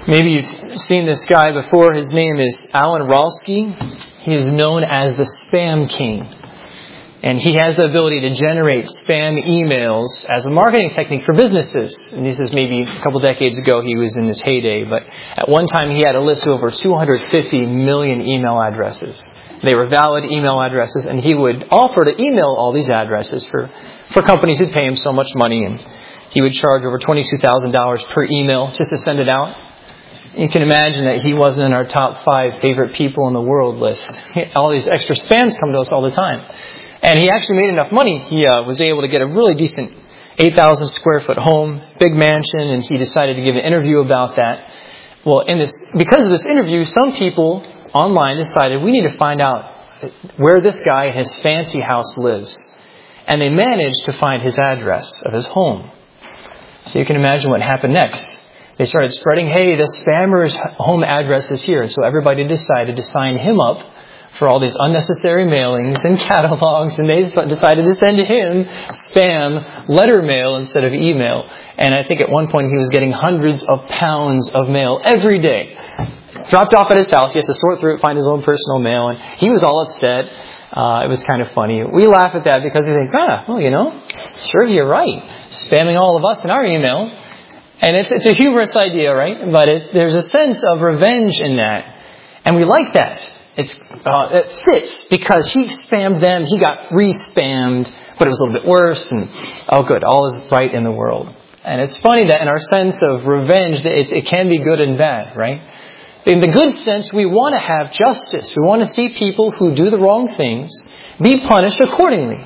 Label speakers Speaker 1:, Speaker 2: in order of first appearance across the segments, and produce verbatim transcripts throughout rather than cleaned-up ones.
Speaker 1: Maybe you've seen this guy before. His name is Alan Ralsky. He is known as the Spam King. And he has the ability to generate spam emails as a marketing technique for businesses. And this is maybe a couple decades ago. He was in his heyday. But at one time he had a list of over two hundred fifty million email addresses. They were valid email addresses. And he would offer to email all these addresses for, for companies who'd pay him so much money. And he would charge over twenty-two thousand dollars per email just to send it out. You can imagine that he wasn't in our top five favorite people in the world list. All these extra spams come to us all the time. And he actually made enough money. He uh, was able to get a really decent eight thousand square foot home, big mansion, and he decided to give an interview about that. Well, in this, because of this interview, some people online decided we need to find out where this guy in his fancy house lives. And they managed to find his address of his home. So you can imagine what happened next. They started spreading, hey, this spammer's home address is here. So everybody decided to sign him up for all these unnecessary mailings and catalogs. And they decided to send him spam letter mail instead of email. And I think at one point he was getting hundreds of pounds of mail every day. Dropped off at his house. He has to sort through it, find his own personal mail. And he was all upset. Uh, it was kind of funny. We laugh at that because we think, ah, well, you know, sure, you're right. Spamming all of us in our email. And it's it's a humorous idea, right? But it, there's a sense of revenge in that. And we like that. It's uh, it fits because he spammed them. He got re-spammed, but it was a little bit worse. And oh, good. All is right in the world. And it's funny that in our sense of revenge, it, it can be good and bad, right? In the good sense, we want to have justice. We want to see people who do the wrong things be punished accordingly.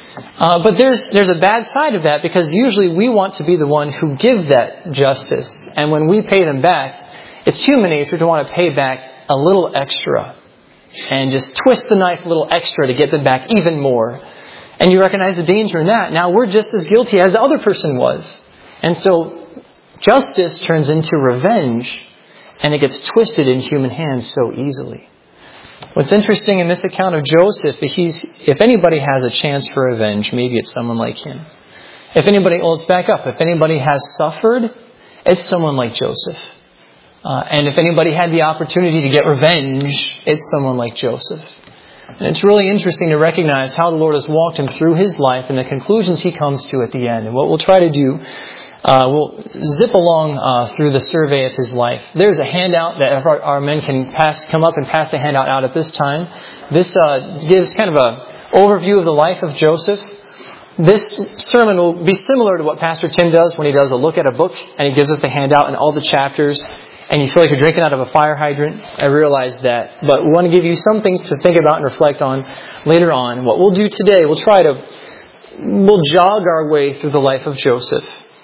Speaker 1: Uh, but there's there's a bad side of that because usually we want to be the one who give that justice. And when we pay them back, it's human nature to want to pay back a little extra and just twist the knife a little extra to get them back even more. And you recognize the danger in that. Now we're just as guilty as the other person was. And so justice turns into revenge and it gets twisted in human hands so easily. What's interesting in this account of Joseph, he's, if anybody has a chance for revenge, maybe it's someone like him. If anybody, well, let's back up. If anybody has suffered, it's someone like Joseph. Uh, and if anybody had the opportunity to get revenge, it's someone like Joseph. And it's really interesting to recognize how the Lord has walked him through his life and the conclusions he comes to at the end. And what we'll try to do, Uh, we'll zip along uh, through the survey of his life. There's a handout that our, our men can pass, come up and pass the handout out at this time. This uh, gives kind of a overview of the life of Joseph. This sermon will be similar to what Pastor Tim does when he does a look at a book and he gives us the handout and all the chapters and you feel like you're drinking out of a fire hydrant. I realize that. But we want to give you some things to think about and reflect on later on. What we'll do today, we'll try to, we'll jog our way through the life of Joseph.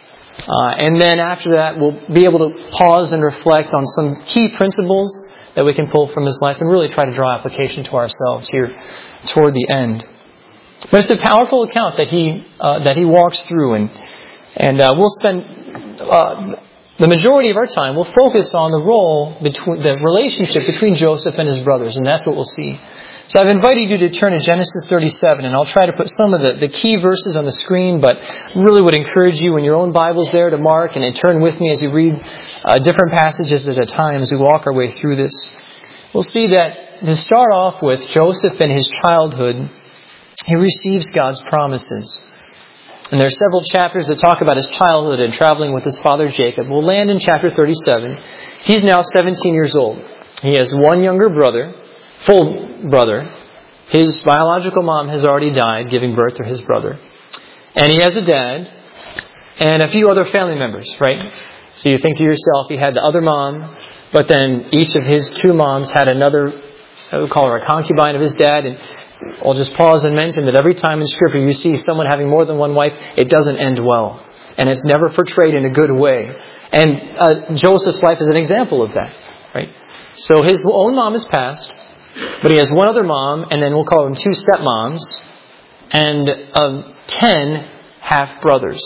Speaker 1: Uh, and then after that, we'll be able to pause and reflect on some key principles that we can pull from his life and really try to draw application to ourselves here toward the end. But it's a powerful account that he uh, that he walks through, and and uh, we'll spend uh, the majority of our time. We'll focus on the role between the relationship between Joseph and his brothers, and that's what we'll see. So I've invited you to turn to Genesis thirty-seven, and I'll try to put some of the, the key verses on the screen, but really would encourage you in your own Bibles there to mark and, and turn with me as we read uh, different passages at a time as we walk our way through this. We'll see that to start off with, Joseph in his childhood, he receives God's promises. And there are several chapters that talk about his childhood and traveling with his father Jacob. We'll land in chapter thirty-seven. He's now seventeen years old. He has one younger brother. Full brother. His biological mom has already died, giving birth to his brother. And he has a dad and a few other family members, right? So you think to yourself, he had the other mom, but then each of his two moms had another, I would call her a concubine of his dad. And I'll just pause and mention that every time in Scripture you see someone having more than one wife, it doesn't end well. And it's never portrayed in a good way. And uh, Joseph's life is an example of that, right? So his own mom has passed. But he has one other mom, and then we'll call them two stepmoms, and um, ten half-brothers.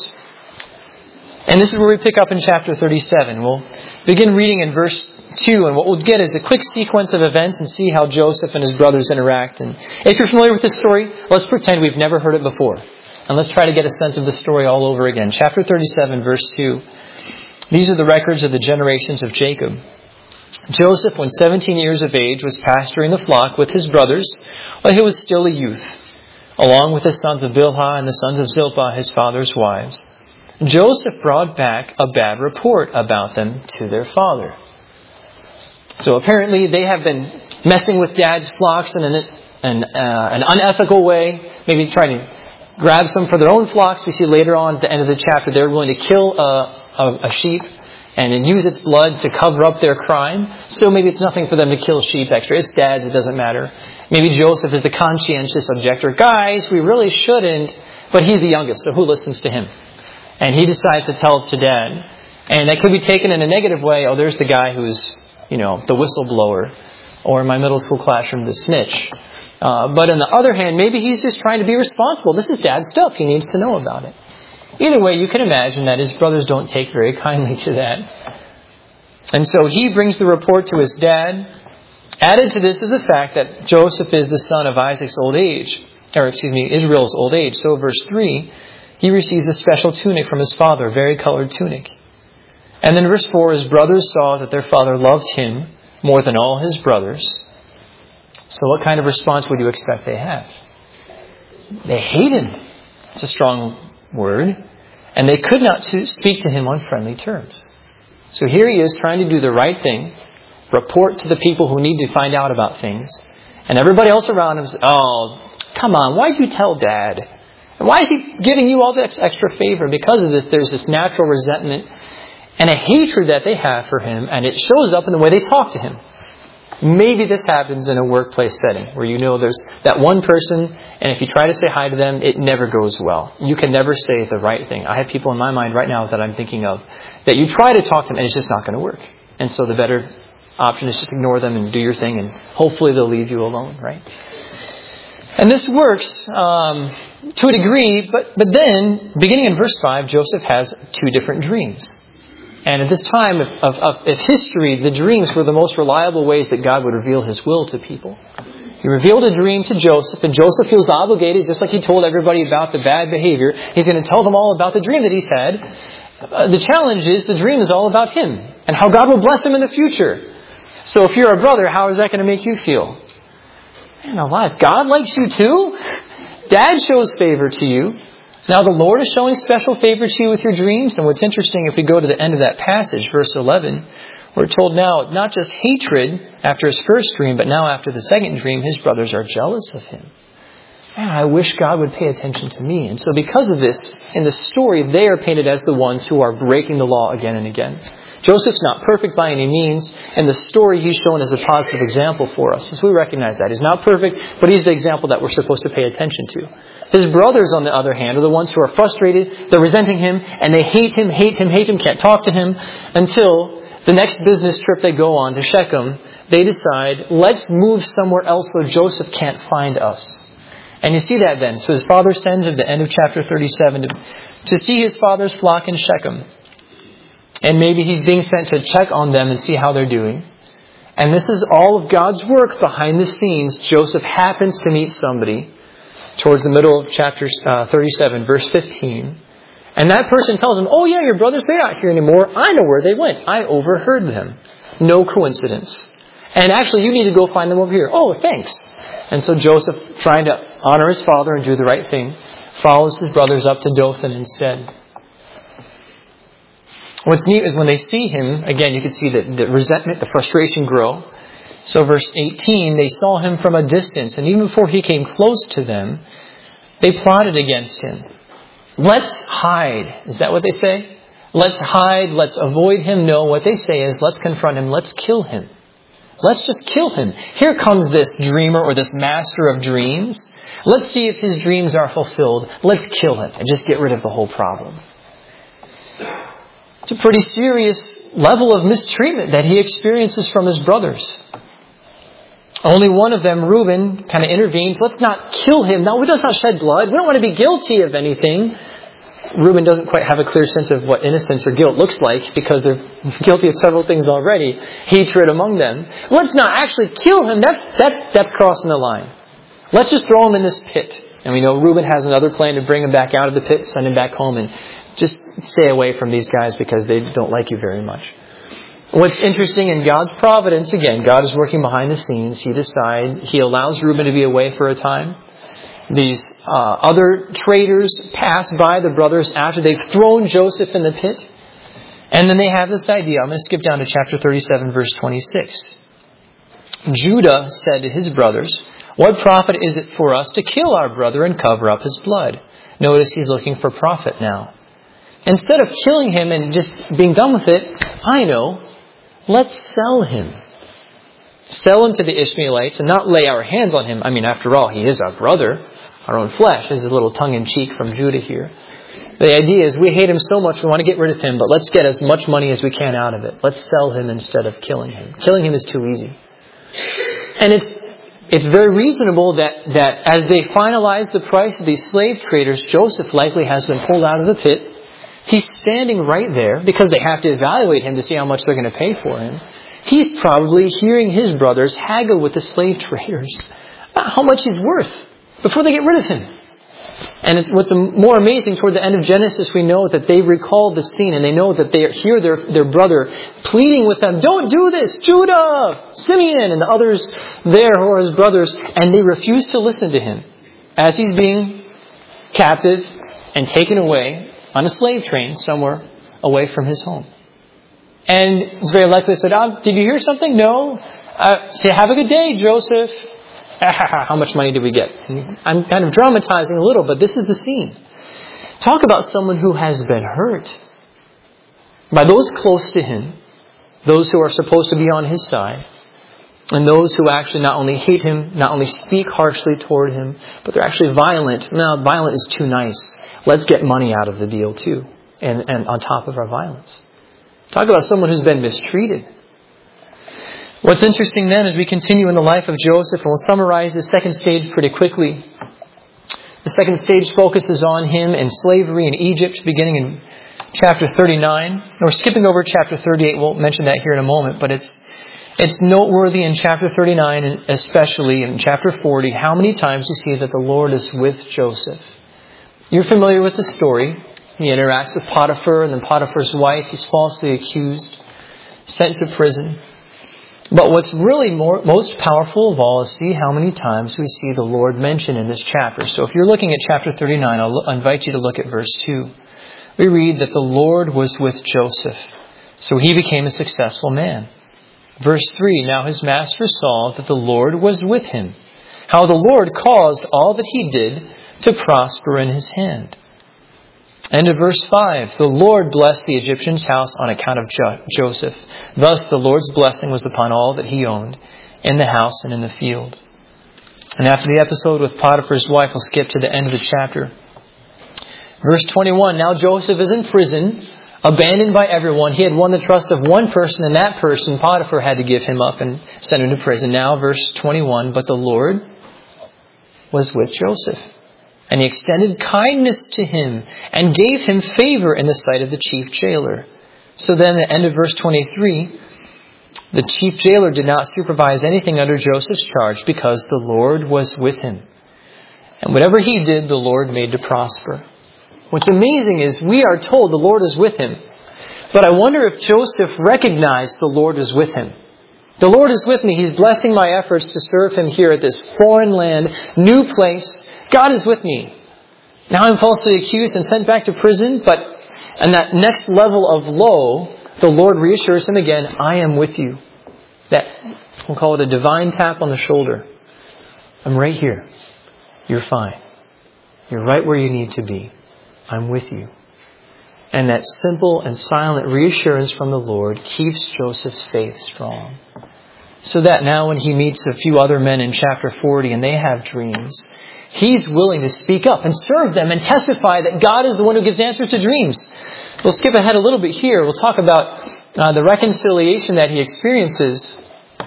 Speaker 1: And this is where we pick up in chapter thirty-seven. We'll begin reading in verse two, and what we'll get is a quick sequence of events and see how Joseph and his brothers interact. And if you're familiar with this story, let's pretend we've never heard it before. And let's try to get a sense of the story all over again. Chapter thirty-seven, verse two. These are the records of the generations of Jacob. Joseph, when seventeen years of age, was pasturing the flock with his brothers while he was still a youth, along with the sons of Bilhah and the sons of Zilpah, his father's wives. Joseph brought back a bad report about them to their father. So apparently they have been messing with Dad's flocks in an, an, uh, an unethical way, maybe trying to grab some for their own flocks. We see later on at the end of the chapter they're willing to kill a, a, a sheep and then use its blood to cover up their crime. So maybe it's nothing for them to kill sheep extra. It's Dad's, it doesn't matter. Maybe Joseph is the conscientious objector. Guys, we really shouldn't. But he's the youngest, so who listens to him? And he decides to tell it to Dad. And that could be taken in a negative way. Oh, there's the guy who's, you know, the whistleblower. Or in my middle school classroom, the snitch. Uh, but on the other hand, maybe he's just trying to be responsible. This is Dad's stuff. He needs to know about it. Either way, you can imagine that his brothers don't take very kindly to that. And so he brings the report to his dad. Added to this is the fact that Joseph is the son of Isaac's old age. Or excuse me, Israel's old age. So verse three, he receives a special tunic from his father, a vari-colored tunic. And then verse four, his brothers saw that their father loved him more than all his brothers. So what kind of response would you expect they have? They hate him. It's a strong word. And they could not speak to him on friendly terms. So here he is trying to do the right thing, report to the people who need to find out about things. And everybody else around him says, oh, come on, why'd you tell Dad? And why is he giving you all this extra favor? Because of this, there's this natural resentment and a hatred that they have for him, and it shows up in the way they talk to him. Maybe this happens in a workplace setting where you know there's that one person, and if you try to say hi to them, it never goes well. You can never say the right thing. I have people in my mind right now that I'm thinking of that you try to talk to them and it's just not going to work. And so the better option is just ignore them and do your thing, and hopefully they'll leave you alone, right? And this works um, to a degree, but, but then, beginning in verse five, Joseph has two different dreams. And at this time of, of, of history, the dreams were the most reliable ways that God would reveal His will to people. He revealed a dream to Joseph, and Joseph feels obligated, just like he told everybody about the bad behavior. He's going to tell them all about the dream that he's had. Uh, the challenge is the dream is all about him and how God will bless him in the future. So if you're a brother, how is that going to make you feel? Man alive, God likes you too? Dad shows favor to you. Now the Lord is showing special favor to you with your dreams. And what's interesting, if we go to the end of that passage, verse eleven, we're told now not just hatred after his first dream, but now after the second dream, his brothers are jealous of him. Man, I wish God would pay attention to me. And so because of this, in the story, they are painted as the ones who are breaking the law again and again. Joseph's not perfect by any means, and the story he's shown as a positive example for us. So we recognize that. He's not perfect, but he's the example that we're supposed to pay attention to. His brothers, on the other hand, are the ones who are frustrated, they're resenting him, and they hate him, hate him, hate him, can't talk to him, until the next business trip they go on to Shechem, they decide, let's move somewhere else so Joseph can't find us. And you see that then. So his father sends at the end of chapter thirty-seven to, to see his father's flock in Shechem. And maybe he's being sent to check on them and see how they're doing. And this is all of God's work behind the scenes. Joseph happens to meet somebody towards the middle of chapter uh, thirty-seven, verse fifteen. And that person tells him, oh yeah, your brothers, they're not here anymore. I know where they went. I overheard them. No coincidence. And actually, you need to go find them over here. Oh, thanks. And so Joseph, trying to honor his father and do the right thing, follows his brothers up to Dothan instead. What's neat is when they see him, again, you can see the, the resentment, the frustration grow. So verse eighteen, they saw him from a distance, and even before he came close to them, they plotted against him. Let's hide. Is that what they say? Let's hide. Let's avoid him. No, what they say is, let's confront him. Let's kill him. Let's just kill him. Here comes this dreamer or this master of dreams. Let's see if his dreams are fulfilled. Let's kill him and just get rid of the whole problem. It's a pretty serious level of mistreatment that he experiences from his brothers. Only one of them, Reuben, kind of intervenes. Let's not kill him. No, let's not shed blood. We don't want to be guilty of anything. Reuben doesn't quite have a clear sense of what innocence or guilt looks like because they're guilty of several things already. Hatred among them. Let's not actually kill him. That's that's that's crossing the line. Let's just throw him in this pit. And we know Reuben has another plan to bring him back out of the pit, send him back home and just stay away from these guys because they don't like you very much. What's interesting in God's providence, again, God is working behind the scenes. He decides, He allows Reuben to be away for a time. These uh, other traders pass by the brothers after they've thrown Joseph in the pit. And then they have this idea. I'm going to skip down to chapter thirty-seven, verse twenty-six. Judah said to his brothers, "What profit is it for us to kill our brother and cover up his blood?" Notice he's looking for profit now. Instead of killing him and just being done with it, I know, let's sell him. Sell him to the Ishmaelites and not lay our hands on him. I mean, after all, he is our brother, our own flesh. This is a little tongue-in-cheek from Judah here. The idea is we hate him so much, we want to get rid of him, but let's get as much money as we can out of it. Let's sell him instead of killing him. Killing him is too easy. And it's it's very reasonable that, that as they finalize the price of these slave traders, Joseph likely has been pulled out of the pit. He's standing right there because they have to evaluate him to see how much they're going to pay for him. He's probably hearing his brothers haggle with the slave traders about how much he's worth before they get rid of him. And it's, what's more amazing, toward the end of Genesis, we know that they recall the scene and they know that they hear their, their brother pleading with them, "Don't do this, Judah, Simeon," and the others there who are his brothers, and they refuse to listen to him as he's being captive and taken away on a slave train somewhere away from his home. And it's very likely they said, oh, "Did you hear something?" "No." Uh, say, "Have a good day, Joseph." How much money did we get? I'm kind of dramatizing a little, but this is the scene. Talk about someone who has been hurt by those close to him, those who are supposed to be on his side, and those who actually not only hate him, not only speak harshly toward him, but they're actually violent. No, violent is too nice. Let's get money out of the deal too, and, and on top of our violence. Talk about someone who's been mistreated. What's interesting then as we continue in the life of Joseph, and we'll summarize the second stage pretty quickly. The second stage focuses on him in slavery in Egypt, beginning in chapter thirty-nine. And we're skipping over chapter thirty-eight. We'll mention that here in a moment. But it's it's noteworthy in chapter thirty-nine, and especially in chapter forty, how many times you see that the Lord is with Joseph. You're familiar with the story. He interacts with Potiphar, and then Potiphar's wife. He's falsely accused, sent to prison. But what's really more, most powerful of all is see how many times we see the Lord mentioned in this chapter. So if you're looking at chapter thirty-nine, I'll invite you to look at verse two. We read that the Lord was with Joseph, so he became a successful man. Verse three, now his master saw that the Lord was with him, how the Lord caused all that he did to prosper in his hand. End of verse five, the Lord blessed the Egyptian's house on account of jo- Joseph. Thus the Lord's blessing was upon all that he owned, in the house and in the field. And after the episode with Potiphar's wife, we'll skip to the end of the chapter. Verse twenty-one, now Joseph is in prison, abandoned by everyone. He had won the trust of one person, and that person, Potiphar, had to give him up and send him to prison. Now verse twenty-one, but the Lord was with Joseph, and he extended kindness to him and gave him favor in the sight of the chief jailer. So then at the end of verse twenty-three, the chief jailer did not supervise anything under Joseph's charge because the Lord was with him. And whatever he did, the Lord made to prosper. What's amazing is we are told the Lord is with him. But I wonder if Joseph recognized the Lord is with him. The Lord is with me. He's blessing my efforts to serve him here at this foreign land, new place. God is with me. Now I'm falsely accused and sent back to prison, but on that next level of low, the Lord reassures him again, I am with you. That, we'll call it a divine tap on the shoulder. I'm right here. You're fine. You're right where you need to be. I'm with you. And that simple and silent reassurance from the Lord keeps Joseph's faith strong. So that now when he meets a few other men in chapter forty and they have dreams, he's willing to speak up and serve them and testify that God is the one who gives answers to dreams. We'll skip ahead a little bit here. We'll talk about uh, the reconciliation that he experiences.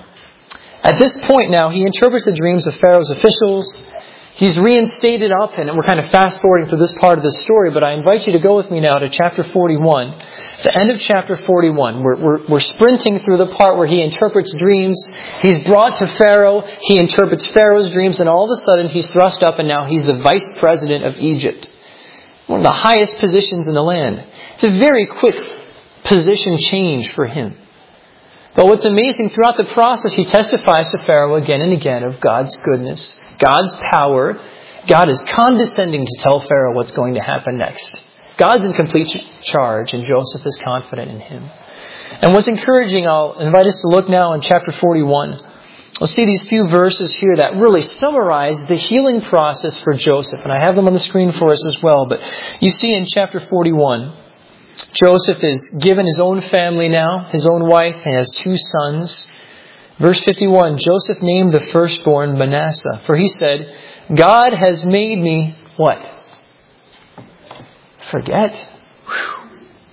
Speaker 1: At this point now, he interprets the dreams of Pharaoh's officials. He's reinstated up, and we're kind of fast-forwarding through this part of the story, but I invite you to go with me now to chapter forty-one. The end of chapter forty-one. We're, we're, we're sprinting through the part where he interprets dreams. He's brought to Pharaoh. He interprets Pharaoh's dreams, and all of a sudden he's thrust up, and now he's the vice president of Egypt. one of the highest positions in the land. It's a very quick position change for him. But what's amazing, throughout the process, he testifies to Pharaoh again and again of God's goodness, God's power. God is condescending to tell Pharaoh what's going to happen next. God's in complete charge, and Joseph is confident in him. And what's encouraging, I'll invite us to look now in chapter forty-one. We'll see these few verses here that really summarize the healing process for Joseph. And I have them on the screen for us as well. But you see in chapter forty-one, Joseph is given his own family now, his own wife, and has two sons. Verse fifty-one, Joseph named the firstborn Manasseh, for he said, God has made me, what? Forget? Whew.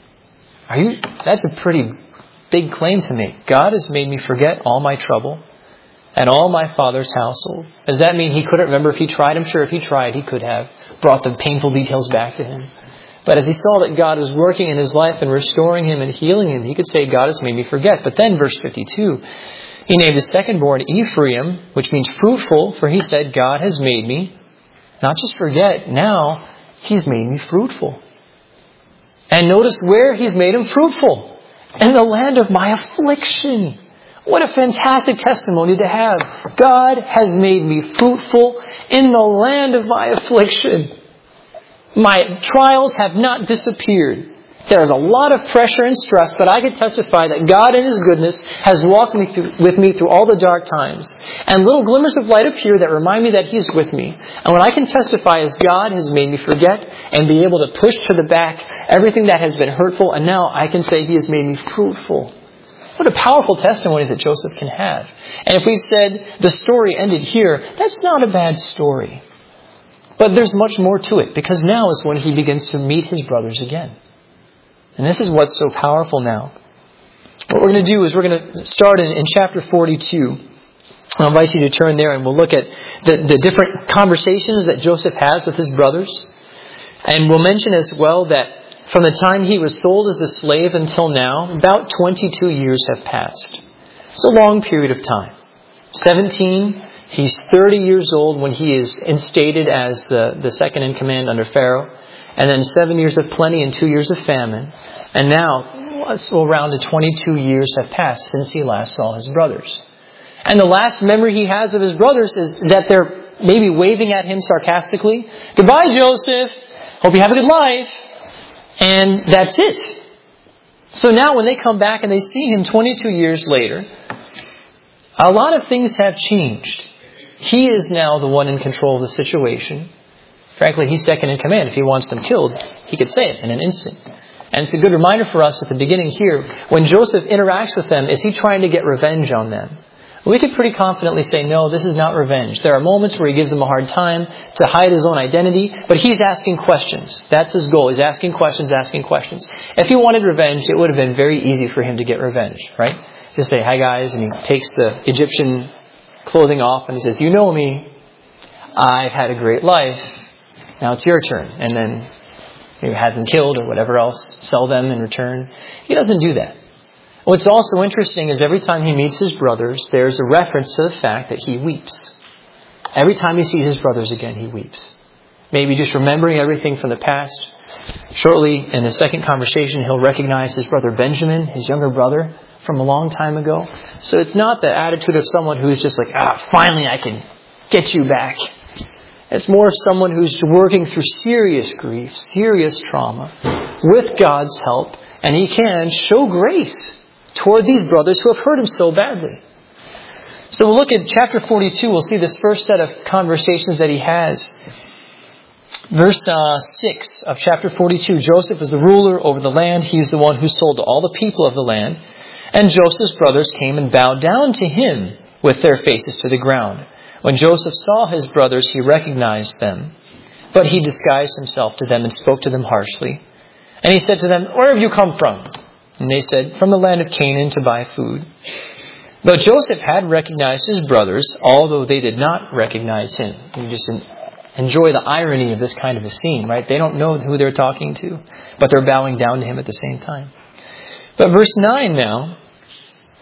Speaker 1: Are you? That's a pretty big claim to make. God has made me forget all my trouble and all my father's household. Does that mean he couldn't remember if he tried? I'm sure if he tried, he could have brought the painful details back to him. But as he saw that God was working in his life and restoring him and healing him, he could say, God has made me forget. But then verse fifty-two, he named his secondborn Ephraim, which means fruitful, for he said, God has made me, not just forget, now he's made me fruitful. And notice where he's made him fruitful. In the land of my affliction. What a fantastic testimony to have. God has made me fruitful in the land of my affliction. My trials have not disappeared. There's a lot of pressure and stress, but I can testify that God in His goodness has walked me through, with me through all the dark times. And little glimmers of light appear that remind me that He's with me. And what I can testify is God has made me forget and be able to push to the back everything that has been hurtful. And now I can say He has made me fruitful. What a powerful testimony that Joseph can have. And if we said the story ended here, that's not a bad story. But there's much more to it, because now is when he begins to meet his brothers again. And this is what's so powerful now. What we're going to do is we're going to start in, in chapter forty-two. I'll invite you to turn there and we'll look at the, the different conversations that Joseph has with his brothers. And we'll mention as well that from the time he was sold as a slave until now, about twenty-two years have passed. It's a long period of time. seventeen, he's thirty years old when he is instated as the, the second in command under Pharaoh. And then seven years of plenty and two years of famine. And now, so around twenty-two years have passed since he last saw his brothers. And the last memory he has of his brothers is that they're maybe waving at him sarcastically. Goodbye, Joseph. Hope you have a good life. And that's it. So now when they come back and they see him twenty-two years later, a lot of things have changed. He is now the one in control of the situation. Frankly, he's second in command. If he wants them killed, he could say it in an instant. And it's a good reminder for us at the beginning here, when Joseph interacts with them, is he trying to get revenge on them? We could pretty confidently say, no, this is not revenge. There are moments where he gives them a hard time to hide his own identity, but he's asking questions. That's his goal. He's asking questions, asking questions. If he wanted revenge, it would have been very easy for him to get revenge, right? Just say, hi guys, and he takes the Egyptian clothing off and he says, you know me, I've had a great life. Now it's your turn. And then maybe have them killed or whatever else, sell them in return. He doesn't do that. What's also interesting is every time he meets his brothers, there's a reference to the fact that he weeps. Every time he sees his brothers again, he weeps. Maybe just remembering everything from the past. Shortly in the second conversation, he'll recognize his brother Benjamin, his younger brother, from a long time ago. So it's not the attitude of someone who's just like, ah, finally I can get you back. It's more of someone who's working through serious grief, serious trauma, with God's help, and he can show grace toward these brothers who have hurt him so badly. So we'll look at chapter forty-two. We'll see this first set of conversations that he has. Verse uh, six of chapter forty-two, Joseph is the ruler over the land. He's the one who sold to all the people of the land. And Joseph's brothers came and bowed down to him with their faces to the ground. When Joseph saw his brothers, he recognized them. But he disguised himself to them and spoke to them harshly. And he said to them, where have you come from? And they said, from the land of Canaan to buy food. But Joseph had recognized his brothers, although they did not recognize him. You just enjoy the irony of this kind of a scene, right? They don't know who they're talking to, but they're bowing down to him at the same time. But verse nine now,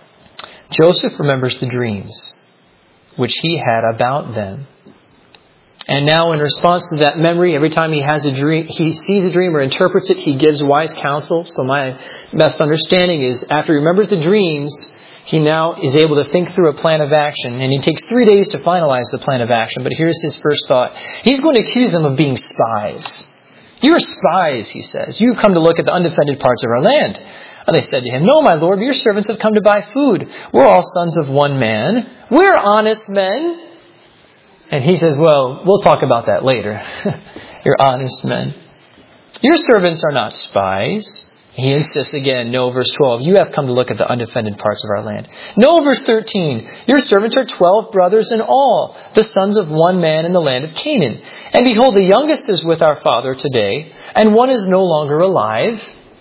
Speaker 1: Joseph remembers the dreams which he had about them. And now in response to that memory, every time he has a dream, he sees a dream or interprets it, he gives wise counsel. So my best understanding is after he remembers the dreams, he now is able to think through a plan of action. And he takes three days to finalize the plan of action. But here's his first thought. He's going to accuse them of being spies. You're spies, he says. You've come to look at the undefended parts of our land. And they said to him, no, my lord, your servants have come to buy food. We're all sons of one man. We're honest men. And he says, well, we'll talk about that later. You're honest men. Your servants are not spies. He insists again, no, verse twelve, you have come to look at the undefended parts of our land. No, verse thirteen, your servants are twelve brothers in all, the sons of one man in the land of Canaan. And behold, the youngest is with our father today, and one is no longer alive.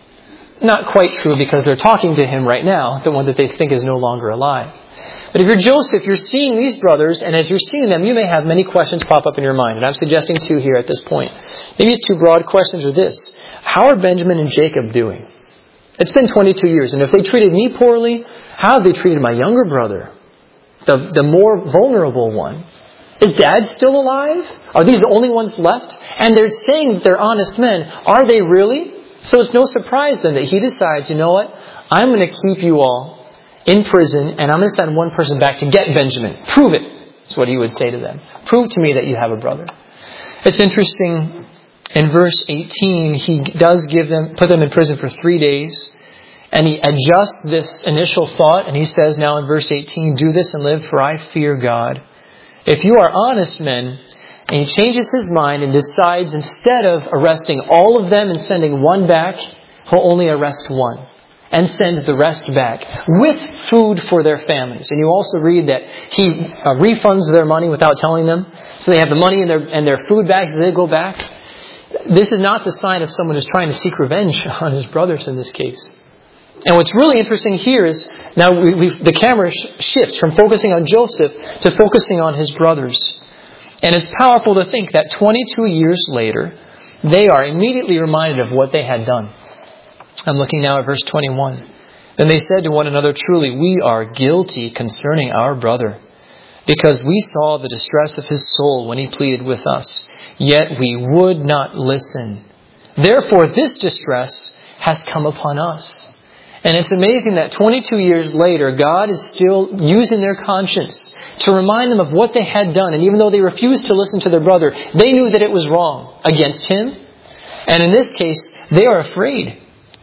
Speaker 1: Not quite true, because they're talking to him right now, the one that they think is no longer alive. But if you're Joseph, you're seeing these brothers, and as you're seeing them, you may have many questions pop up in your mind. And I'm suggesting two here at this point. Maybe these two broad questions are this. How are Benjamin and Jacob doing? It's been twenty-two years, and if they treated me poorly, how have they treated my younger brother, the, the more vulnerable one? Is Dad still alive? Are these the only ones left? And they're saying that they're honest men. Are they really? So it's no surprise then that he decides, you know what? I'm going to keep you all in prison, and I'm going to send one person back to get Benjamin. Prove it. That's what he would say to them. Prove to me that you have a brother. It's interesting. In verse eighteen, he does give them, put them in prison for three days. And he adjusts this initial thought. And he says now in verse eighteen, do this and live, for I fear God. If you are honest men, and he changes his mind and decides instead of arresting all of them and sending one back, he'll only arrest one. And send the rest back with food for their families. And you also read that he uh, refunds their money without telling them. So they have the money and their, and their food bags as they go back. This is not the sign of someone who's trying to seek revenge on his brothers in this case. And what's really interesting here is now we, we, the camera sh- shifts from focusing on Joseph to focusing on his brothers. And it's powerful to think that twenty-two years later, they are immediately reminded of what they had done. I'm looking now at verse twenty-one. Then they said to one another, truly, we are guilty concerning our brother, because we saw the distress of his soul when he pleaded with us, yet we would not listen. Therefore, this distress has come upon us. And it's amazing that twenty-two years later, God is still using their conscience to remind them of what they had done. And even though they refused to listen to their brother, they knew that it was wrong against him. And in this case, they are afraid.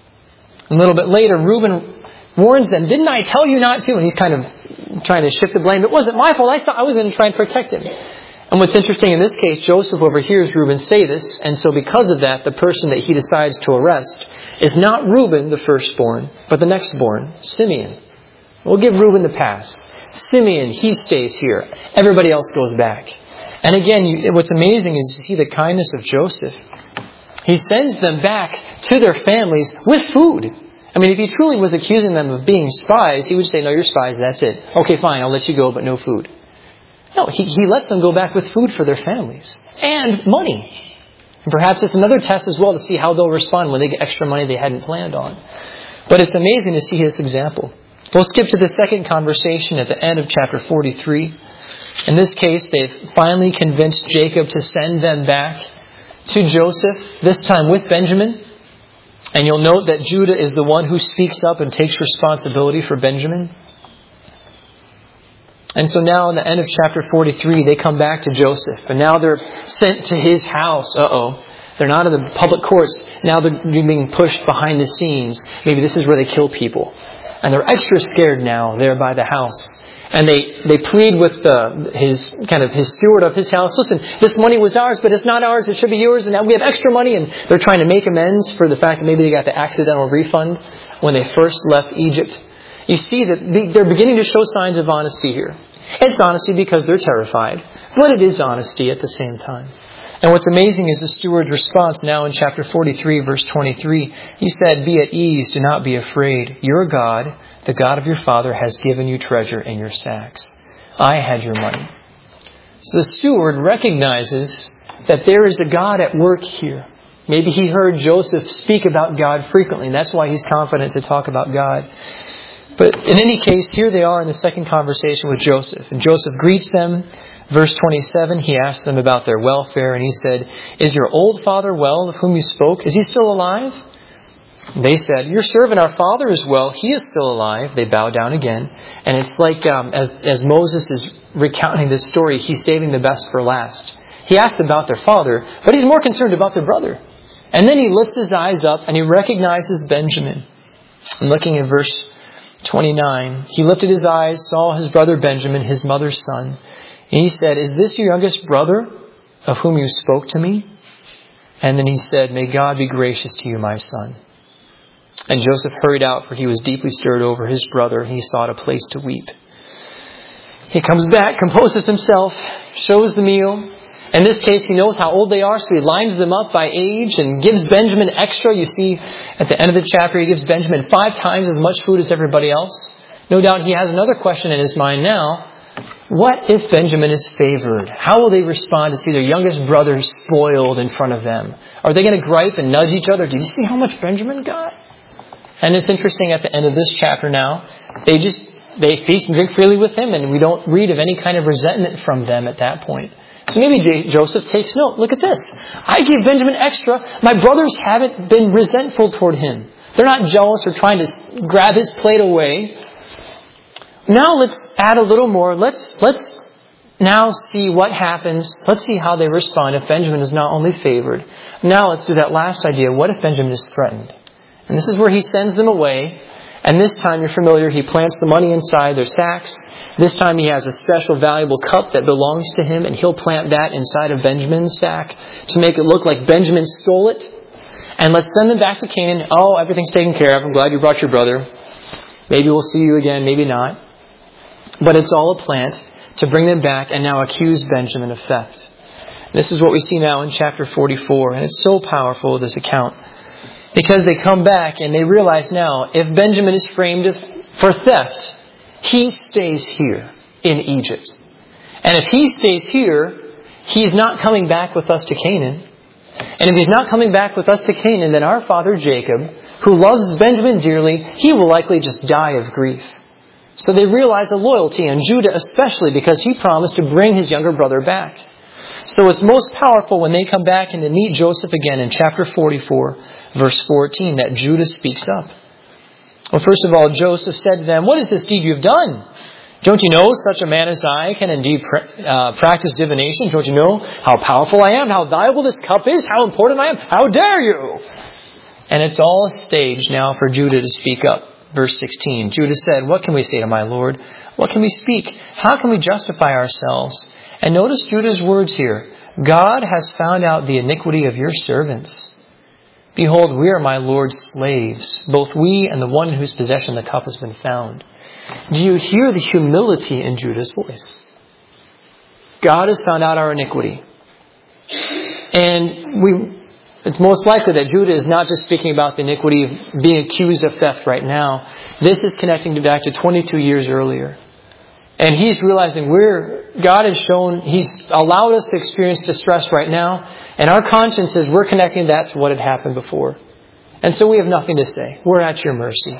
Speaker 1: A little bit later, Reuben warns them, didn't I tell you not to? And he's kind of trying to shift the blame. It wasn't my fault. I thought I was going to try and protect him. And what's interesting in this case, Joseph overhears Reuben say this. And so because of that, the person that he decides to arrest is not Reuben, the firstborn, but the nextborn, Simeon. We'll give Reuben the pass. Simeon, he stays here. Everybody else goes back. And again, you, what's amazing is to see the kindness of Joseph. He sends them back to their families with food. I mean, if he truly was accusing them of being spies, he would say, no, you're spies, that's it. Okay, fine, I'll let you go, but no food. No, he, he lets them go back with food for their families. And money. And perhaps it's another test as well to see how they'll respond when they get extra money they hadn't planned on. But it's amazing to see his example. We'll skip to the second conversation at the end of chapter forty-three. In this case, they've finally convinced Jacob to send them back to Joseph, this time with Benjamin. And you'll note that Judah is the one who speaks up and takes responsibility for Benjamin. And so now in the end of chapter forty-three, they come back to Joseph. And now they're sent to his house. Uh-oh. They're not in the public courts. Now they're being pushed behind the scenes. Maybe this is where they kill people. And they're extra scared now there by the house. And they, they plead with the, his kind of his steward of his house. Listen, this money was ours, but it's not ours. It should be yours. And now we have extra money. And they're trying to make amends for the fact that maybe they got the accidental refund when they first left Egypt. You see that they're beginning to show signs of honesty here. It's honesty because they're terrified, but it is honesty at the same time. And what's amazing is the steward's response now in chapter forty-three, verse twenty-three. He said, be at ease, do not be afraid. Your God, the God of your father, has given you treasure in your sacks. I had your money. So the steward recognizes that there is a God at work here. Maybe he heard Joseph speak about God frequently, and that's why he's confident to talk about God. But in any case, here they are in the second conversation with Joseph. And Joseph greets them. Verse twenty-seven, he asked them about their welfare. And he said, "Is your old father well, of whom you spoke? Is he still alive?" And they said, "Your servant, our father, is well. He is still alive." They bow down again. And it's like um, as, as Moses is recounting this story, he's saving the best for last. He asked about their father, but he's more concerned about their brother. And then he lifts his eyes up and he recognizes Benjamin. And looking at verse twenty-nine, he lifted his eyes, saw his brother Benjamin, his mother's son. And he said, "Is this your youngest brother of whom you spoke to me?" And then he said, "May God be gracious to you, my son." And Joseph hurried out, for he was deeply stirred over his brother, and he sought a place to weep. He comes back, composes himself, shows the meal. In this case, he knows how old they are, so he lines them up by age and gives Benjamin extra. You see, at the end of the chapter, he gives Benjamin five times as much food as everybody else. No doubt he has another question in his mind now. What if Benjamin is favored? How will they respond to see their youngest brother spoiled in front of them? Are they going to gripe and nudge each other? "Did you see how much Benjamin got?" And it's interesting at the end of this chapter now, they just, they feast and drink freely with him, and we don't read of any kind of resentment from them at that point. So maybe J- Joseph takes note. Look at this. I gave Benjamin extra. My brothers haven't been resentful toward him. They're not jealous or trying to grab his plate away. Now let's add a little more. Let's, let's now see what happens. Let's see how they respond if Benjamin is not only favored. Now let's do that last idea. What if Benjamin is threatened? And this is where he sends them away. And this time, you're familiar, he plants the money inside their sacks. This time he has a special valuable cup that belongs to him, and he'll plant that inside of Benjamin's sack to make it look like Benjamin stole it. And let's send them back to Canaan. Oh, everything's taken care of. I'm glad you brought your brother. Maybe we'll see you again, maybe not. But it's all a plant to bring them back and now accuse Benjamin of theft. This is what we see now in chapter forty-four. And it's so powerful, this account. Because they come back and they realize now, if Benjamin is framed for theft, he stays here in Egypt. And if he stays here, he's not coming back with us to Canaan. And if he's not coming back with us to Canaan, then our father Jacob, who loves Benjamin dearly, he will likely just die of grief. So they realize a loyalty, and Judah especially, because he promised to bring his younger brother back. So it's most powerful when they come back and to meet Joseph again in chapter forty-four, verse fourteen, that Judah speaks up. Well, first of all, Joseph said to them, "What is this deed you have done? Don't you know such a man as I can indeed pra- uh, practice divination? Don't you know how powerful I am, how valuable this cup is, how important I am? How dare you?" And it's all a stage now for Judah to speak up. Verse sixteen, Judah said, "What can we say to my Lord? What can we speak? How can we justify ourselves?" And notice Judah's words here. "God has found out the iniquity of your servants. Behold, we are my Lord's slaves, both we and the one in whose possession the cup has been found." Do you hear the humility in Judah's voice? God has found out our iniquity. And we, it's most likely that Judah is not just speaking about the iniquity of being accused of theft right now. This is connecting back to twenty-two years earlier. And he's realizing we're, God has shown, He's allowed us to experience distress right now. And our conscience is, we're connecting that to what had happened before. And so we have nothing to say. We're at your mercy.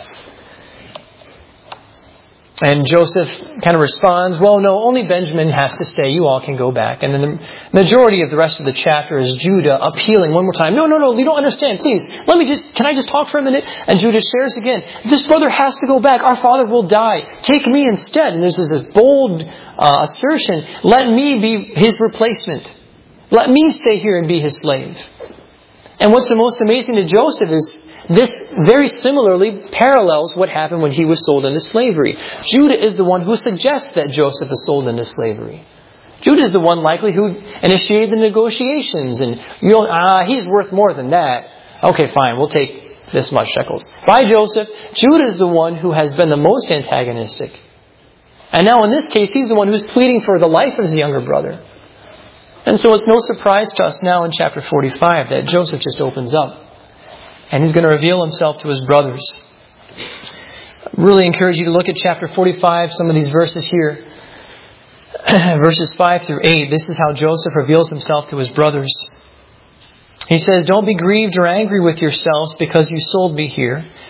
Speaker 1: And Joseph kind of responds, "Well, no, only Benjamin has to stay. You all can go back." And then the majority of the rest of the chapter is Judah appealing one more time. "No, no, no, you don't understand. Please, let me just, can I just talk for a minute?" And Judah shares again, "This brother has to go back. Our father will die. Take me instead." And there's this bold uh, assertion, "Let me be his replacement. Let me stay here and be his slave." And what's the most amazing to Joseph is this very similarly parallels what happened when he was sold into slavery. Judah is the one who suggests that Joseph is sold into slavery. Judah is the one likely who initiated the negotiations. And, you know, ah, he's worth more than that. Okay, fine, we'll take this much shekels. By Joseph, Judah is the one who has been the most antagonistic. And now in this case, he's the one who's pleading for the life of his younger brother. And so it's no surprise to us now in chapter forty-five that Joseph just opens up. And he's going to reveal himself to his brothers. I really encourage you to look at chapter forty-five, some of these verses here. Verses five through eight. This is how Joseph reveals himself to his brothers. He says, "Don't be grieved or angry with yourselves because you sold me here.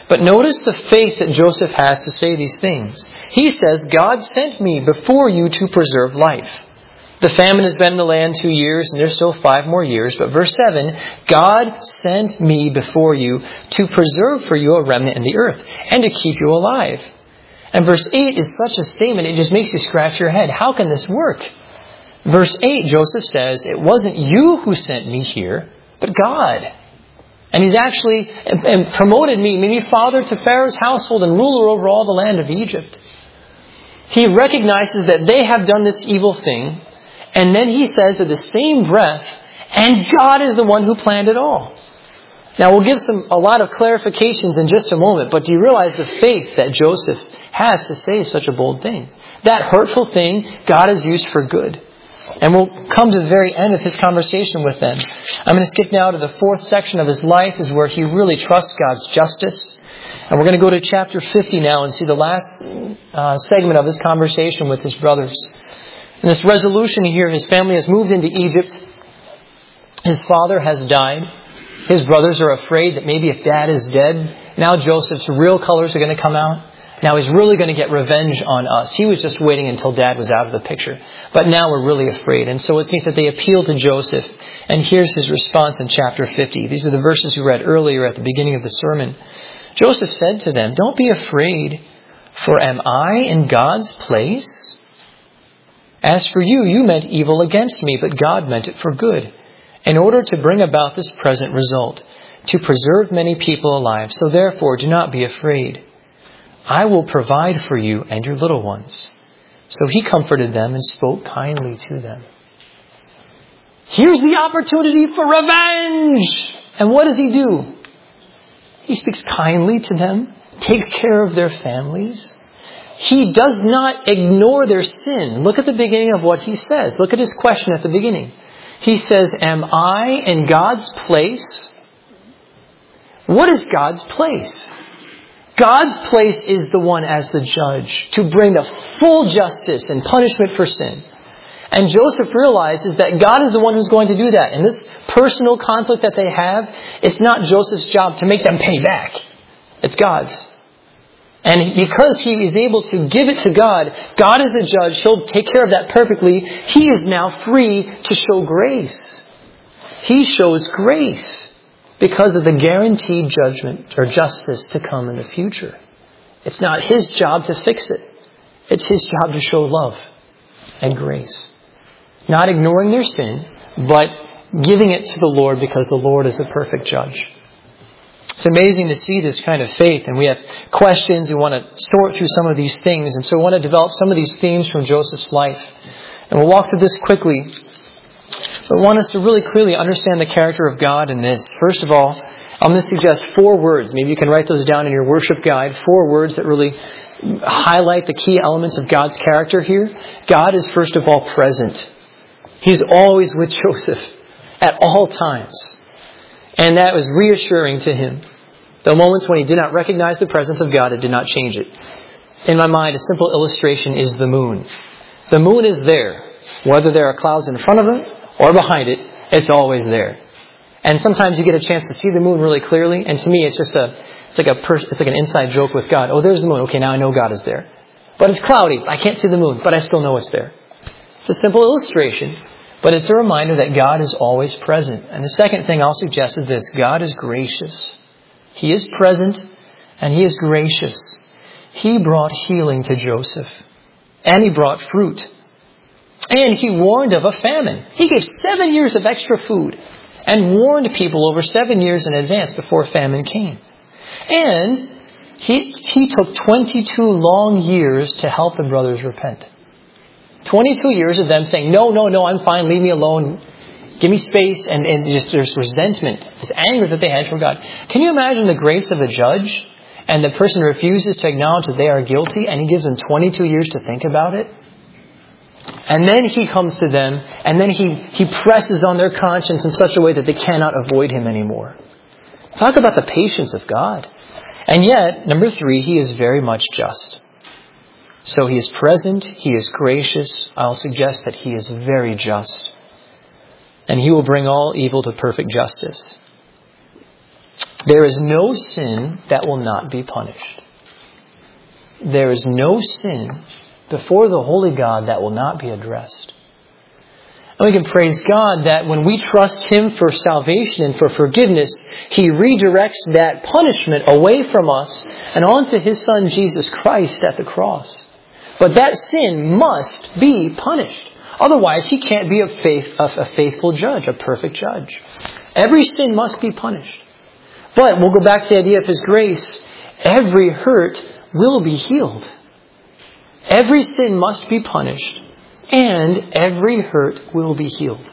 Speaker 1: But notice the faith that Joseph has to say these things. He says, God sent me before you to preserve life. The famine has been in the land two years, and there's still five more years. But verse seven, God sent me before you to preserve for you a remnant in the earth, and to keep you alive. And verse eight is such a statement, it just makes you scratch your head. How can this work? Verse eight, Joseph says, it wasn't you who sent me here, but God. And He's actually promoted me, made me father to Pharaoh's household and ruler over all the land of Egypt. He recognizes that they have done this evil thing. And then he says in the same breath, and God is the one who planned it all. Now we'll give some a lot of clarifications in just a moment, but do you realize the faith that Joseph has to say such a bold thing? That hurtful thing, God has used for good. And we'll come to the very end of his conversation with them. I'm going to skip now to the fourth section of his life, is where he really trusts God's justice. And we're going to go to chapter fifty now and see the last uh, segment of his conversation with his brothers. And this resolution here, his family has moved into Egypt. His father has died. His brothers are afraid that maybe if dad is dead, now Joseph's real colors are going to come out. Now he's really going to get revenge on us. He was just waiting until dad was out of the picture. But now we're really afraid. And so it's neat that they appeal to Joseph. And here's his response in chapter fifty. These are the verses we read earlier at the beginning of the sermon. Joseph said to them, "Don't be afraid, for am I in God's place? As for you, you meant evil against me, but God meant it for good, in order to bring about this present result, to preserve many people alive. So therefore, do not be afraid. I will provide for you and your little ones." So he comforted them and spoke kindly to them. Here's the opportunity for revenge! And what does he do? He speaks kindly to them, takes care of their families. He does not ignore their sin. Look at the beginning of what he says. Look at his question at the beginning. He says, am I in God's place? What is God's place? God's place is the one as the judge to bring the full justice and punishment for sin. And Joseph realizes that God is the one who's going to do that. In this personal conflict that they have, it's not Joseph's job to make them pay back. It's God's. And because he is able to give it to God, God is a judge. He'll take care of that perfectly. He is now free to show grace. He shows grace because of the guaranteed judgment or justice to come in the future. It's not his job to fix it. It's his job to show love and grace. Not ignoring their sin, but giving it to the Lord because the Lord is the perfect judge. It's amazing to see this kind of faith, and we have questions. We want to sort through some of these things, and so we want to develop some of these themes from Joseph's life. And we'll walk through this quickly. But I want us to really clearly understand the character of God in this. First of all, I'm going to suggest four words. Maybe you can write those down in your worship guide. Four words that really highlight the key elements of God's character here. God is, first of all, present. He's always with Joseph at all times. And that was reassuring to him. The moments when he did not recognize the presence of God, it did not change it. In my mind, a simple illustration is the moon. The moon is there. Whether there are clouds in front of it or behind it, it's always there. And sometimes you get a chance to see the moon really clearly. And to me, it's just a, it's like a, pers- it's like an inside joke with God. Oh, there's the moon. Okay, now I know God is there. But it's cloudy. I can't see the moon, but I still know it's there. It's a simple illustration. But it's a reminder that God is always present. And the second thing I'll suggest is this. God is gracious. He is present and He is gracious. He brought healing to Joseph. And He brought fruit. And He warned of a famine. He gave seven years of extra food and warned people over seven years in advance before famine came. And He, he took twenty-two long years to help the brothers repent. twenty-two years of them saying, no, no, no, I'm fine, leave me alone, give me space, and, and just there's resentment, this anger that they had for God. Can you imagine the grace of a judge and the person refuses to acknowledge that they are guilty and he gives them twenty-two years to think about it? And then he comes to them and then he, he presses on their conscience in such a way that they cannot avoid him anymore. Talk about the patience of God. And yet, number three, He is very much just. So He is present, He is gracious. I'll suggest that He is very just. And He will bring all evil to perfect justice. There is no sin that will not be punished. There is no sin before the holy God that will not be addressed. And we can praise God that when we trust Him for salvation and for forgiveness, He redirects that punishment away from us and onto His Son Jesus Christ at the cross. But that sin must be punished. Otherwise, He can't be a, faith, a faithful judge, a perfect judge. Every sin must be punished. But we'll go back to the idea of His grace. Every hurt will be healed. Every sin must be punished, and every hurt will be healed.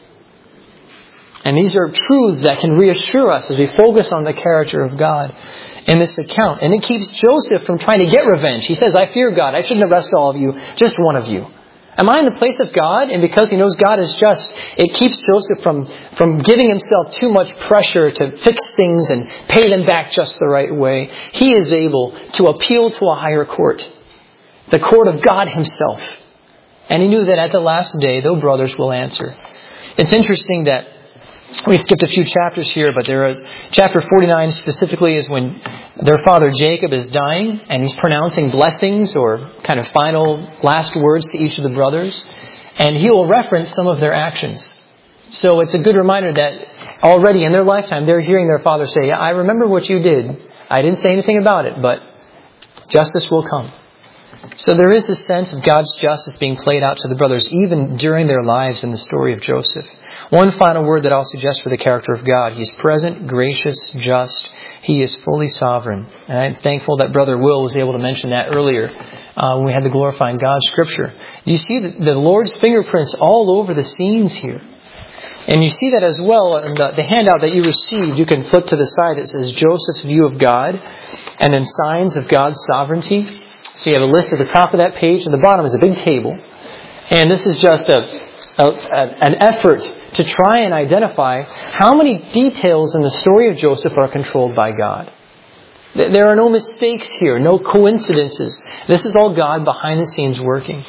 Speaker 1: And these are truths that can reassure us as we focus on the character of God in this account. And it keeps Joseph from trying to get revenge. He says, I fear God. I shouldn't arrest all of you, just one of you. Am I in the place of God? And because he knows God is just, it keeps Joseph from, from giving himself too much pressure to fix things and pay them back just the right way. He is able to appeal to a higher court, the court of God Himself. And he knew that at the last day, the brothers will answer. It's interesting that we skipped a few chapters here, but there is chapter forty-nine specifically is when their father Jacob is dying and he's pronouncing blessings or kind of final last words to each of the brothers. And he will reference some of their actions. So it's a good reminder that already in their lifetime, they're hearing their father say, yeah, I remember what you did. I didn't say anything about it, but justice will come. So there is a sense of God's justice being played out to the brothers even during their lives in the story of Joseph. One final word that I'll suggest for the character of God. He's present, gracious, just. He is fully sovereign. And I'm thankful that Brother Will was able to mention that earlier uh, when we had the Glorifying God scripture. You see the, the Lord's fingerprints all over the scenes here. And you see that as well in the, the handout that you received. You can flip to the side that says Joseph's view of God and then signs of God's sovereignty. So you have a list at the top of that page. And the bottom is a big table. And this is just a, a, a an effort to try and identify how many details in the story of Joseph are controlled by God. There are no mistakes here, no coincidences. This is all God behind the scenes working.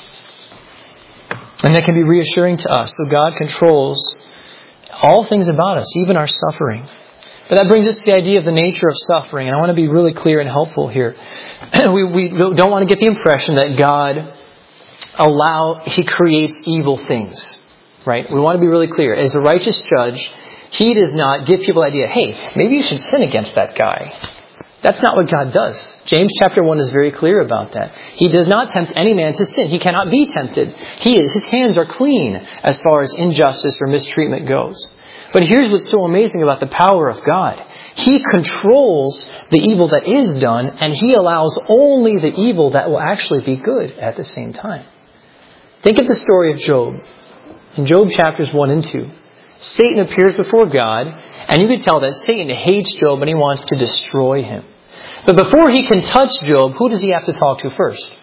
Speaker 1: And that can be reassuring to us. So God controls all things about us, even our suffering. But that brings us to the idea of the nature of suffering. And I want to be really clear and helpful here. we, we don't want to get the impression that God allow, He creates evil things. Right? We want to be really clear. As a righteous judge, He does not give people the idea, hey, maybe you should sin against that guy. That's not what God does. James chapter one is very clear about that. He does not tempt any man to sin. He cannot be tempted. He is, his hands are clean as far as injustice or mistreatment goes. But here's what's so amazing about the power of God. He controls the evil that is done, and He allows only the evil that will actually be good at the same time. Think of the story of Job. In Job chapters one and two, Satan appears before God, and you can tell that Satan hates Job and he wants to destroy him. But before he can touch Job, who does he have to talk to first?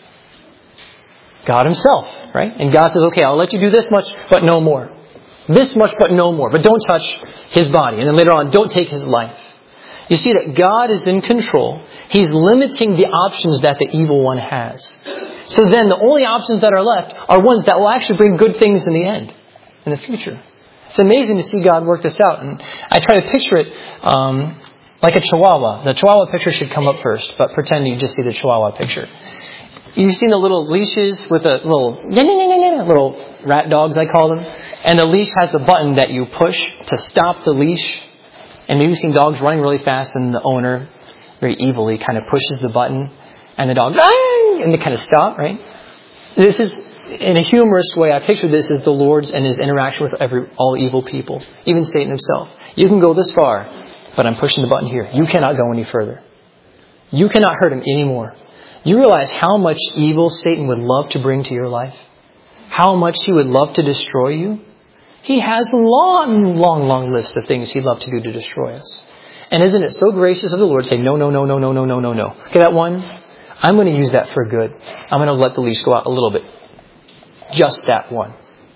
Speaker 1: God Himself, right? And God says, okay, I'll let you do this much, but no more. This much, but no more. But don't touch his body. And then later on, don't take his life. You see that God is in control. He's limiting the options that the evil one has. So then the only options that are left are ones that will actually bring good things in the end, in the future. It's amazing to see God work this out. And I try to picture it um, like a chihuahua. The chihuahua picture should come up first, but pretend you just see the chihuahua picture. You've seen the little leashes with the little, little rat dogs, I call them. And the leash has the button that you push to stop the leash. And maybe you've seen dogs running really fast and the owner very evilly kind of pushes the button. And the dog, and they kind of stop, right? This is, in a humorous way, I picture this as the Lord's and His interaction with every all evil people, even Satan himself. You can go this far, but I'm pushing the button here. You cannot go any further. You cannot hurt him anymore. You realize how much evil Satan would love to bring to your life? How much he would love to destroy you? He has a long, long, long list of things he'd love to do to destroy us. And isn't it so gracious of the Lord to say, no, no, no, no, no, no, no, no, no. Okay, that one, I'm going to use that for good. I'm going to let the leash go out a little bit. Just that one.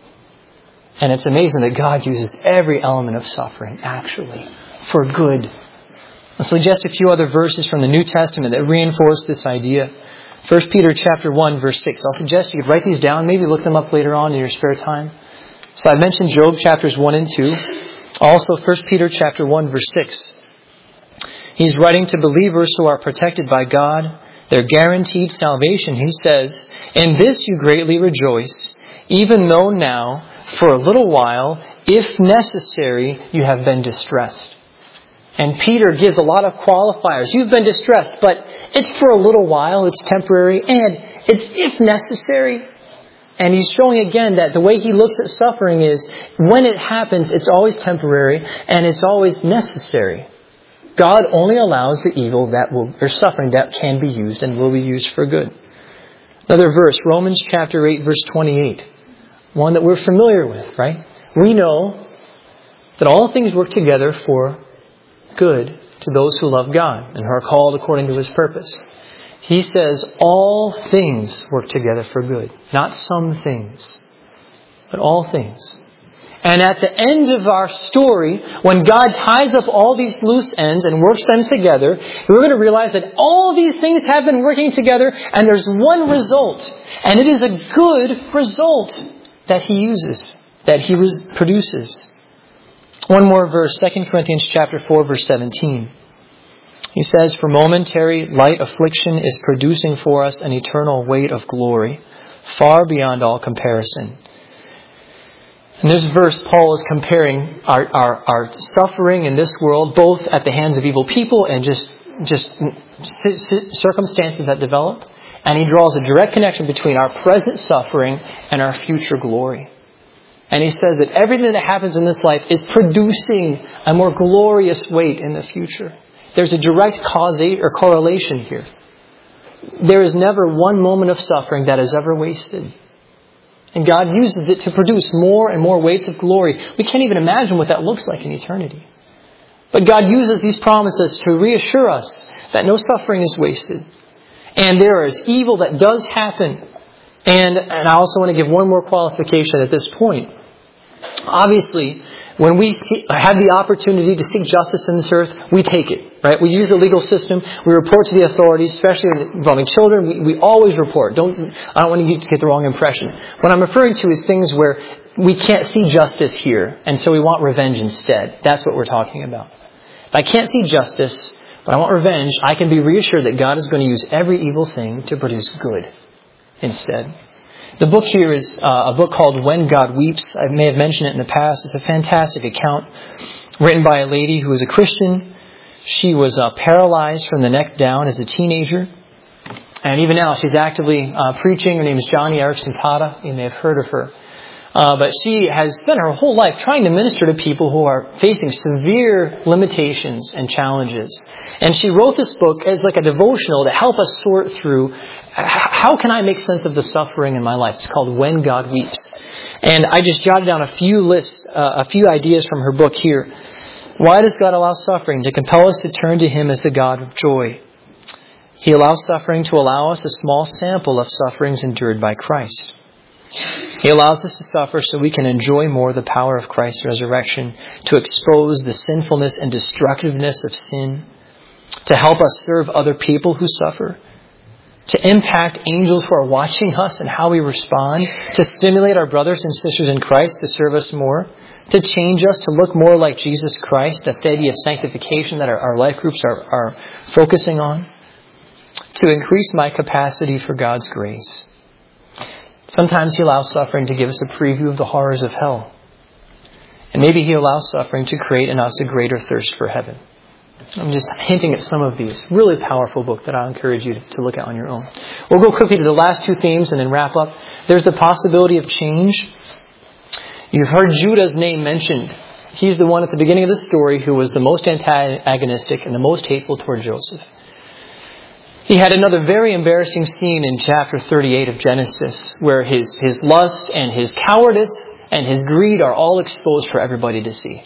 Speaker 1: And it's amazing that God uses every element of suffering, actually, for good. I'll suggest a few other verses from the New Testament that reinforce this idea. First Peter chapter one, verse six. I'll suggest you could write these down, maybe look them up later on in your spare time. So I mentioned Job chapters one and two. Also First Peter chapter one, verse six. He's writing to believers who are protected by God. They're guaranteed salvation. He says, "In this you greatly rejoice, even though now, for a little while, if necessary, you have been distressed." And Peter gives a lot of qualifiers. You've been distressed, but it's for a little while, it's temporary, and it's if necessary. And he's showing again that the way he looks at suffering is, when it happens, it's always temporary, and it's always necessary. God only allows the evil that will, or suffering that can be used and will be used for good. Another verse, Romans chapter eight, verse twenty-eight. One that we're familiar with, right? We know that all things work together for good to those who love God and who are called according to His purpose. He says all things work together for good. Not some things, but all things. And at the end of our story, when God ties up all these loose ends and works them together, we're going to realize that all these things have been working together and there's one result. And it is a good result that He uses, that He produces. One more verse, Second Corinthians chapter four, verse seventeen. He says, "For momentary light affliction is producing for us an eternal weight of glory, far beyond all comparison." In this verse, Paul is comparing our, our, our suffering in this world, both at the hands of evil people and just, just circumstances that develop. And he draws a direct connection between our present suffering and our future glory. And he says that everything that happens in this life is producing a more glorious weight in the future. There's a direct causation or correlation here. There is never one moment of suffering that is ever wasted. And God uses it to produce more and more weights of glory. We can't even imagine what that looks like in eternity. But God uses these promises to reassure us that no suffering is wasted. And there is evil that does happen. And, and I also want to give one more qualification at this point. Obviously, when we see, have the opportunity to seek justice in this earth, we take it, right? We use the legal system. We report to the authorities, especially involving children. We, we always report. Don't, I don't want you to get the wrong impression. What I'm referring to is things where we can't see justice here, and so we want revenge instead. That's what we're talking about. If I can't see justice, but I want revenge, I can be reassured that God is going to use every evil thing to produce good instead. The book here is uh, a book called When God Weeps. I may have mentioned it in the past. It's a fantastic account written by a lady who was a Christian. She was uh, paralyzed from the neck down as a teenager. And even now she's actively uh, preaching. Her name is Johnny Erickson Tata. You may have heard of her. Uh, but she has spent her whole life trying to minister to people who are facing severe limitations and challenges. And she wrote this book as like a devotional to help us sort through how can I make sense of the suffering in my life. It's called When God Weeps. And I just jotted down a few lists, uh, a few ideas from her book here. Why does God allow suffering? To compel us to turn to Him as the God of joy. He allows suffering to allow us a small sample of sufferings endured by Christ. He allows us to suffer so we can enjoy more the power of Christ's resurrection, to expose the sinfulness and destructiveness of sin, to help us serve other people who suffer, to impact angels who are watching us and how we respond, to stimulate our brothers and sisters in Christ to serve us more, to change us to look more like Jesus Christ, that's the idea of sanctification that our, our life groups are, are focusing on, to increase my capacity for God's grace. Sometimes He allows suffering to give us a preview of the horrors of hell. And maybe He allows suffering to create in us a greater thirst for heaven. I'm just hinting at some of these. Really powerful book that I encourage you to, to look at on your own. We'll go quickly to the last two themes and then wrap up. There's the possibility of change. You've heard Judah's name mentioned. He's the one at the beginning of the story who was the most antagonistic and the most hateful toward Joseph. He had another very embarrassing scene in chapter thirty-eight of Genesis where his, his lust and his cowardice and his greed are all exposed for everybody to see.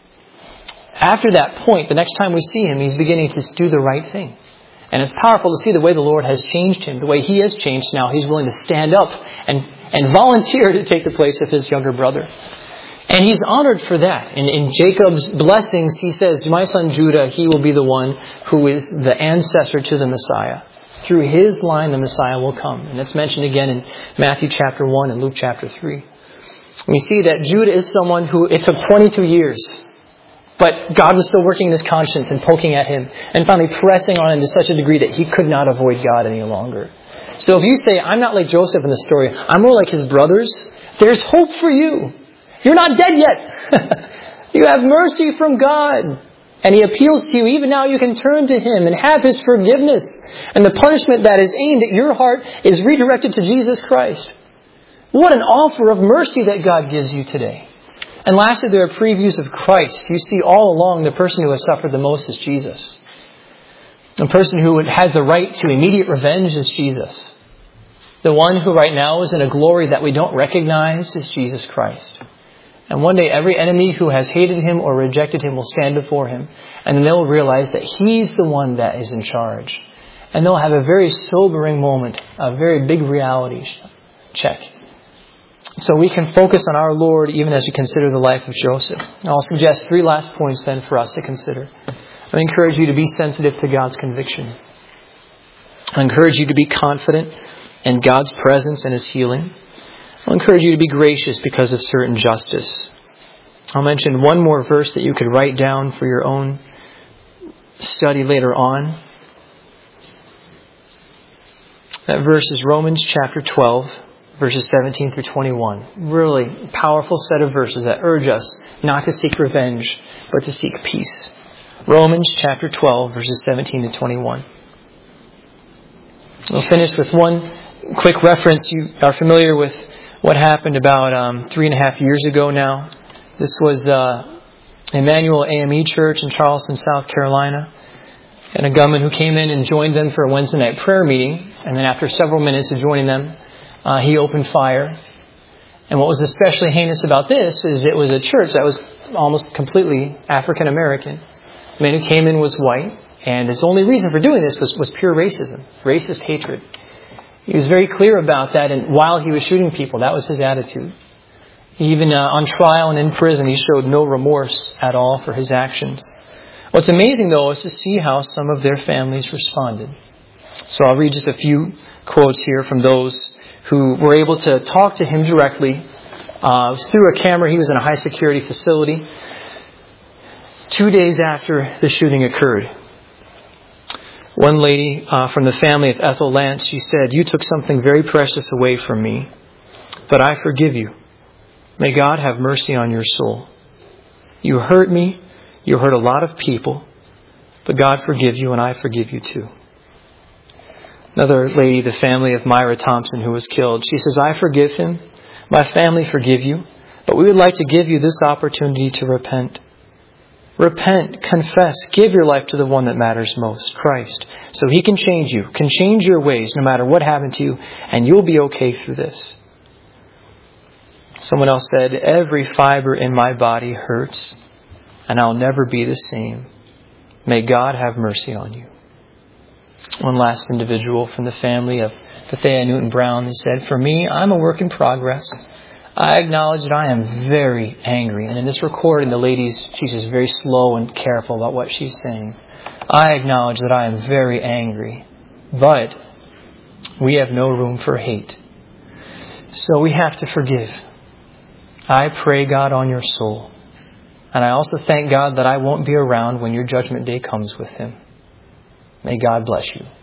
Speaker 1: After that point, the next time we see him, he's beginning to do the right thing. And it's powerful to see the way the Lord has changed him, the way he has changed now. He's willing to stand up and, and volunteer to take the place of his younger brother. And he's honored for that. In, in Jacob's blessings, he says, my son Judah, he will be the one who is the ancestor to the Messiah. Through his line, the Messiah will come. And that's mentioned again in Matthew chapter one and Luke chapter three. We see that Judah is someone who, it took twenty-two years But God was still working in his conscience and poking at him and finally pressing on him to such a degree that he could not avoid God any longer. So if you say, I'm not like Joseph in the story, I'm more like his brothers, there's hope for you. You're not dead yet. You have mercy from God. And he appeals to you. Even now you can turn to him and have his forgiveness. And the punishment that is aimed at your heart is redirected to Jesus Christ. What an offer of mercy that God gives you today. And lastly, there are previews of Christ. You see all along the person who has suffered the most is Jesus. The person who has the right to immediate revenge is Jesus. The one who right now is in a glory that we don't recognize is Jesus Christ. And one day every enemy who has hated him or rejected him will stand before him. And then they'll realize that he's the one that is in charge. And they'll have a very sobering moment, a very big reality check. So we can focus on our Lord even as we consider the life of Joseph. And I'll suggest three last points then for us to consider. I encourage you to be sensitive to God's conviction. I encourage you to be confident in God's presence and his healing. I'll encourage you to be gracious because of certain justice. I'll mention one more verse that you could write down for your own study later on. That verse is Romans chapter twelve, verses seventeen through twenty-one. Really powerful set of verses that urge us not to seek revenge, but to seek peace. Romans chapter twelve, verses seventeen to twenty-one. We'll finish with one quick reference. You are familiar with what happened about um, three and a half years ago now. This was uh, Emmanuel A M E Church in Charleston, South Carolina. And a gunman who came in and joined them for a Wednesday night prayer meeting. And then after several minutes of joining them, uh, he opened fire. And what was especially heinous about this is it was a church that was almost completely African American. The man who came in was white. And his only reason for doing this was, was pure racism, racist hatred. He was very clear about that. And while he was shooting people, that was his attitude. Even uh, on trial and in prison, he showed no remorse at all for his actions. What's amazing, though, is to see how some of their families responded. So I'll read just a few quotes here from those who were able to talk to him directly. Uh, through a camera, he was in a high-security facility two days after the shooting occurred. One lady uh, from the family of Ethel Lance, she said, "You took something very precious away from me, but I forgive you. May God have mercy on your soul. You hurt me. You hurt a lot of people, but God forgive you and I forgive you too." Another lady, the family of Myra Thompson, who was killed, she says, "I forgive him. My family forgive you, but we would like to give you this opportunity to repent. Repent, confess, give your life to the one that matters most, Christ, so he can change you, can change your ways no matter what happened to you, and you'll be okay through this." Someone else said, "Every fiber in my body hurts, and I'll never be the same. May God have mercy on you." One last individual from the family of Thea Newton Brown, he said, "For me, I'm a work in progress. I acknowledge that I am very angry." And in this recording, the lady's, she's just very slow and careful about what she's saying. "I acknowledge that I am very angry, but we have no room for hate. So we have to forgive. I pray, God, on your soul. And I also thank God that I won't be around when your judgment day comes with him. May God bless you."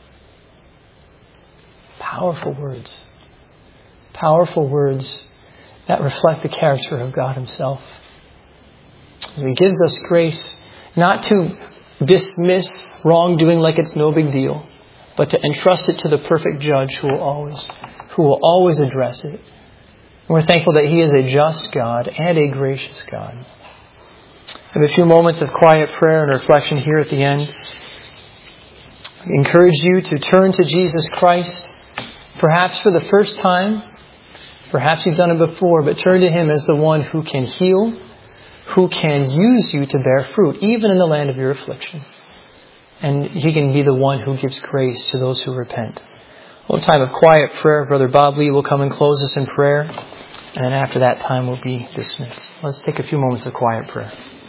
Speaker 1: Powerful words. Powerful words that reflect the character of God himself. He gives us grace not to dismiss wrongdoing like it's no big deal, but to entrust it to the perfect judge who will always, who will always address it. And we're thankful that he is a just God and a gracious God. I have a few moments of quiet prayer and reflection here at the end. I encourage you to turn to Jesus Christ, perhaps for the first time. Perhaps you've done it before, but turn to him as the one who can heal, who can use you to bear fruit, even in the land of your affliction. And he can be the one who gives grace to those who repent. A little time of quiet prayer. Brother Bob Lee will come and close us in prayer. And then after that time, we'll be dismissed. Let's take a few moments of quiet prayer.